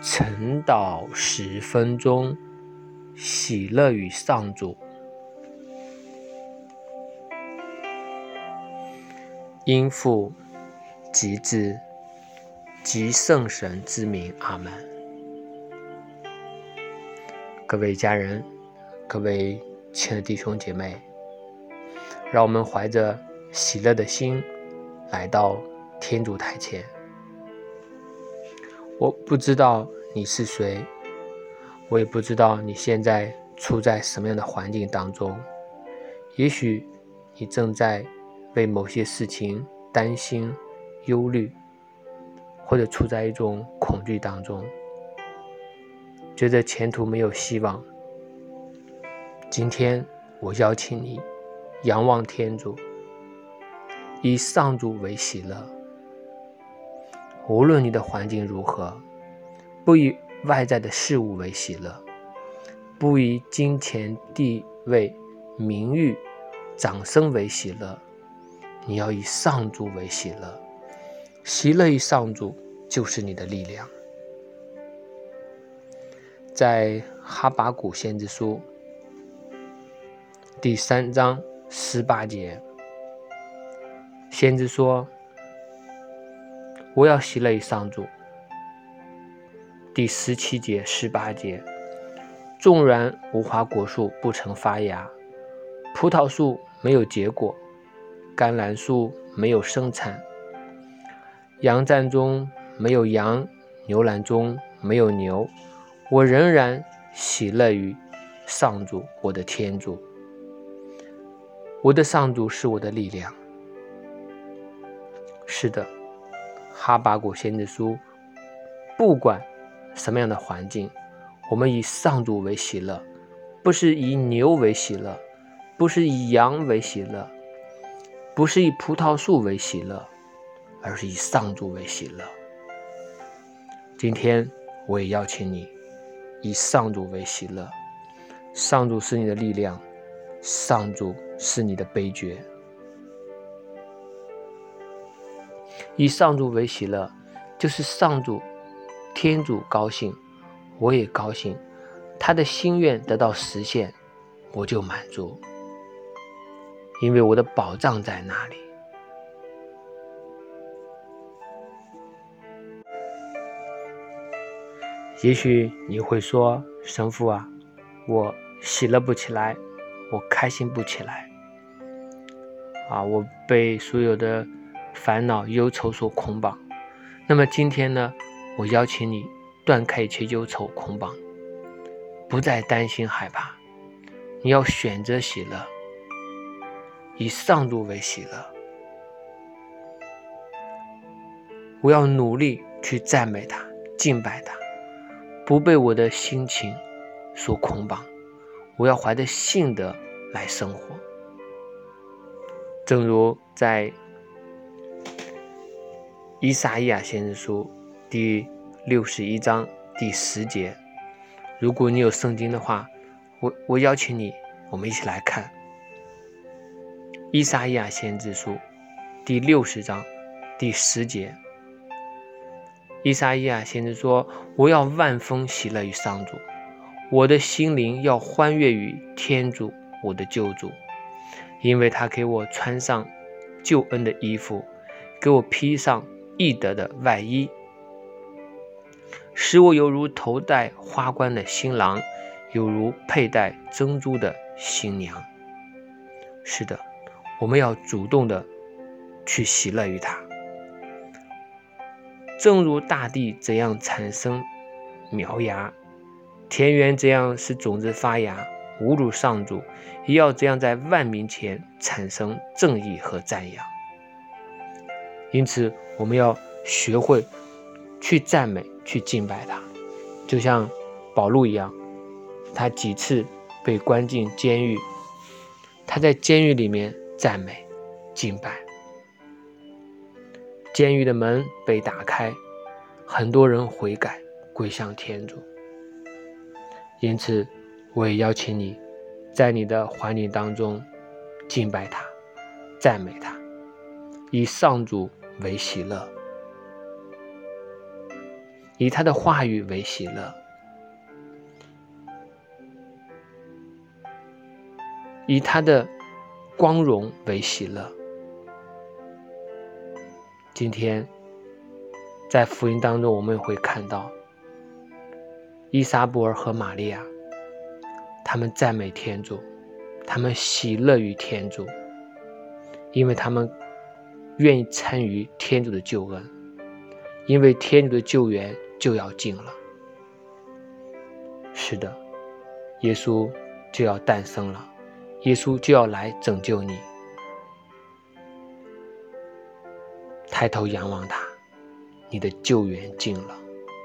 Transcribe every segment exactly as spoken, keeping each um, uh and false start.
晨祷十分钟，喜乐于上主。因父及子及圣神之名，阿们。各位家人，各位亲爱的弟兄姐妹，让我们怀着喜乐的心来到天主台前。我不知道你是谁，我也不知道你现在处在什么样的环境当中，也许你正在为某些事情担心、忧虑，或者处在一种恐惧当中，觉得前途没有希望。今天我邀请你仰望天主，以上主为喜乐。无论你的环境如何，不以外在的事物为喜乐，不以金钱、地位、名誉、掌声为喜乐，你要以上主为喜乐。喜乐于上主就是你的力量。在哈巴谷先知书第三章十八节，先知说，我要喜乐于上主。第十七节、十八节，纵然无花果树不曾发芽，葡萄树没有结果，橄榄树没有生产，羊站中没有羊，牛栏中没有牛，我仍然喜乐于上主，我的天主。我的上主是我的力量。是的，哈巴谷先知书，不管什么样的环境，我们以上主为喜乐，不是以牛为喜乐，不是以羊为喜乐，不是以葡萄树为喜乐，而是以上主为喜乐。今天我也邀请你以上主为喜乐。上主是你的力量，上主是你的杯爵。以上主为喜乐，就是上主天主高兴，我也高兴，他的心愿得到实现，我就满足，因为我的保障在那里。也许你会说，神父啊，我喜乐不起来，我开心不起来啊，我被所有的烦恼忧愁所捆绑。那么今天呢，我邀请你断开一切忧愁捆绑，不再担心害怕，你要选择喜乐，以上主为喜乐。我要努力去赞美他，敬拜他，不被我的心情所捆绑，我要怀着信德来生活。正如在以撒意亚先知书第六十一章第十节，如果你有圣经的话，我我邀请你，我们一起来看以撒意亚先知书第六十章第十节。以撒意亚先知说，我要万分喜乐于上主，我的心灵要欢悦于天主，我的救主，因为他给我穿上救恩的衣服，给我披上义德的外衣，使我犹如头戴花冠的新郎，犹如佩戴珍珠的新娘。是的，我们要主动的去喜乐于他。正如大地怎样产生苗芽，田园怎样使种子发芽，侮辱上主，也要这样在万民前产生正义和赞扬。因此我们要学会去赞美，去敬拜他，就像保禄一样，他几次被关进监狱，他在监狱里面赞美敬拜，监狱的门被打开，很多人悔改归向天主。因此我也邀请你在你的环境当中敬拜他，赞美他，以上主为喜乐。 以他的话语为喜乐，以他的光荣为喜乐。今天在福音当中，我们会看到伊撒伯尔和玛利亚，他们赞美天主，他们喜乐于天主，因为他们愿意参与天主的救恩，因为天主的救援就要近了。是的，耶稣就要诞生了，耶稣就要来拯救你。抬头仰望他，你的救援近了。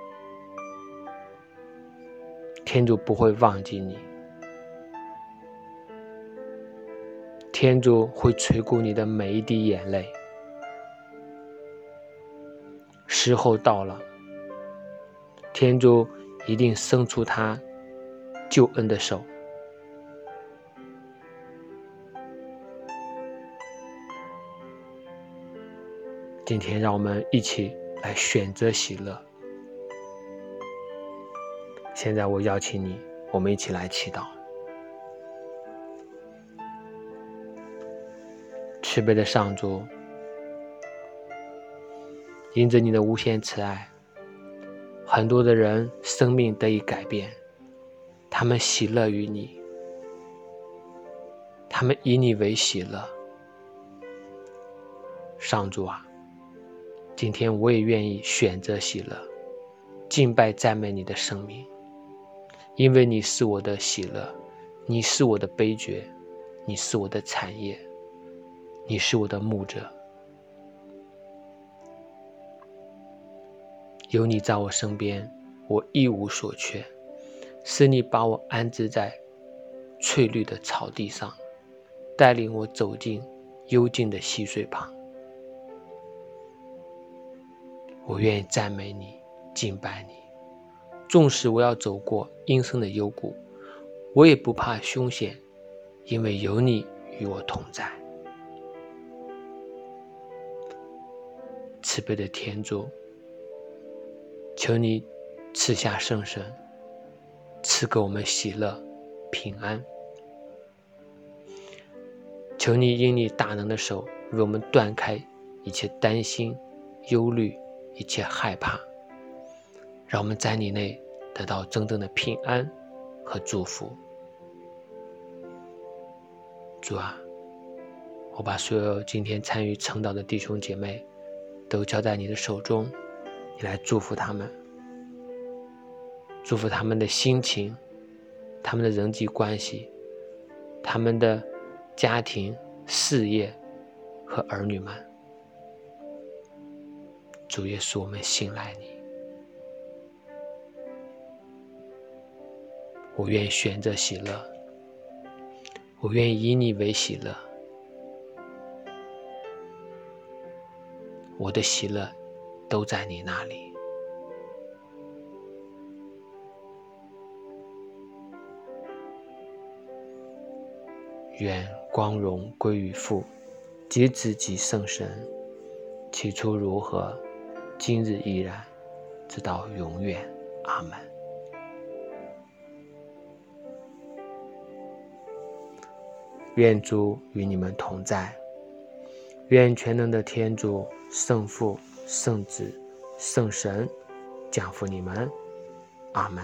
天主不会忘记你，天主会垂顾你的每一滴眼泪。时候到了，天主一定伸出他救恩的手。今天让我们一起来选择喜乐。现在我邀请你，我们一起来祈祷。慈悲的上主，因着你的无限慈爱，很多的人生命得以改变，他们喜乐于你，他们以你为喜乐。上主啊，今天我也愿意选择喜乐，敬拜赞美你的生命，因为你是我的喜乐，你是我的悲觉，你是我的产业，你是我的牧者。有你在我身边，我一无所缺，是你把我安置在翠绿的草地上，带领我走进幽静的溪水旁。我愿意赞美你，敬拜你，纵使我要走过阴森的幽谷，我也不怕凶险，因为有你与我同在。慈悲的天主，求你赐下圣神，赐给我们喜乐平安。求你因你大能的手为我们断开一切担心忧虑，一切害怕，让我们在你内得到真正的平安和祝福。主啊，我把所有今天参与晨祷的弟兄姐妹都交在你的手中，你来祝福他们，祝福他们的心情，他们的人际关系，他们的家庭、事业和儿女们。主耶稣，我们信赖你，我愿意选择喜乐，我愿意以你为喜乐，我的喜乐都在你那里。愿光荣归于父，及子及圣神，起初如何，今日依然，直到永远。阿们。愿主与你们同在，愿全能的天主、圣父、圣子、圣神降福你们。阿们。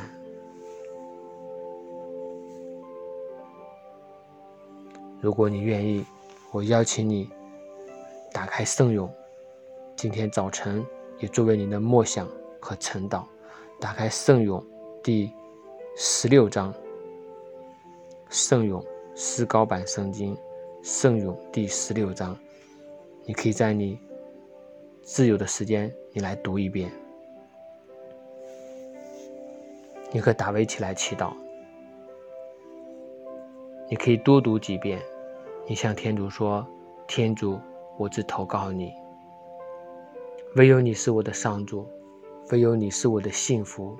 如果你愿意，我邀请你打开圣咏，今天早晨也作为你的默想和晨祷。打开圣咏第十六章，圣咏思高版圣经，圣咏第十六章，你可以在你自由的时间你来读一遍。你和大卫一起来祈祷，你可以多读几遍。你向天主说，天主，我只投靠你，唯有你是我的上主，唯有你是我的幸福。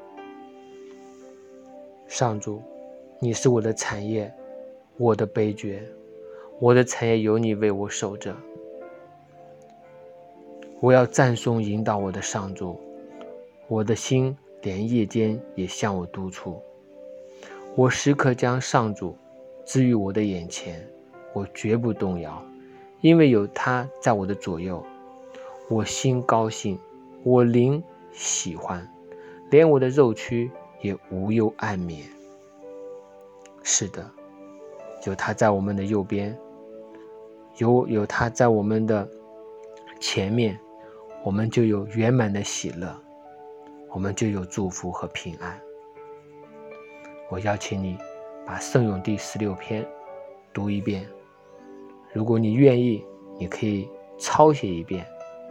上主，你是我的产业，我的悲觉，我的产业有你为我守着。我要赞颂引导我的上主， 我的心连夜间也向我督促。我时刻将上主置于我的眼前，我绝不动摇，因为有他在我的左右。我心高兴，我灵喜欢，连我的肉躯也无忧安眠。是的，有他在我们的右边，有有他在我们的前面，我们就有圆满的喜乐，我们就有祝福和平安。我邀请你把圣咏第十六篇读一遍，如果你愿意，你可以抄写一遍，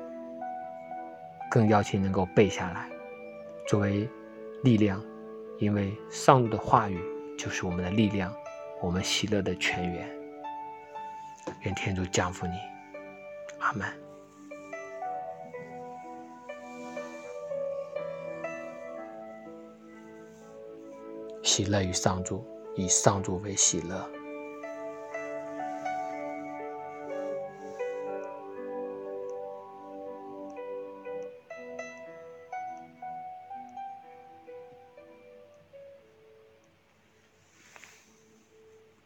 更邀请能够背下来作为力量，因为上主的话语就是我们的力量，我们喜乐的泉源。愿天主降福你，阿们。喜乐与上主，以上主为喜乐。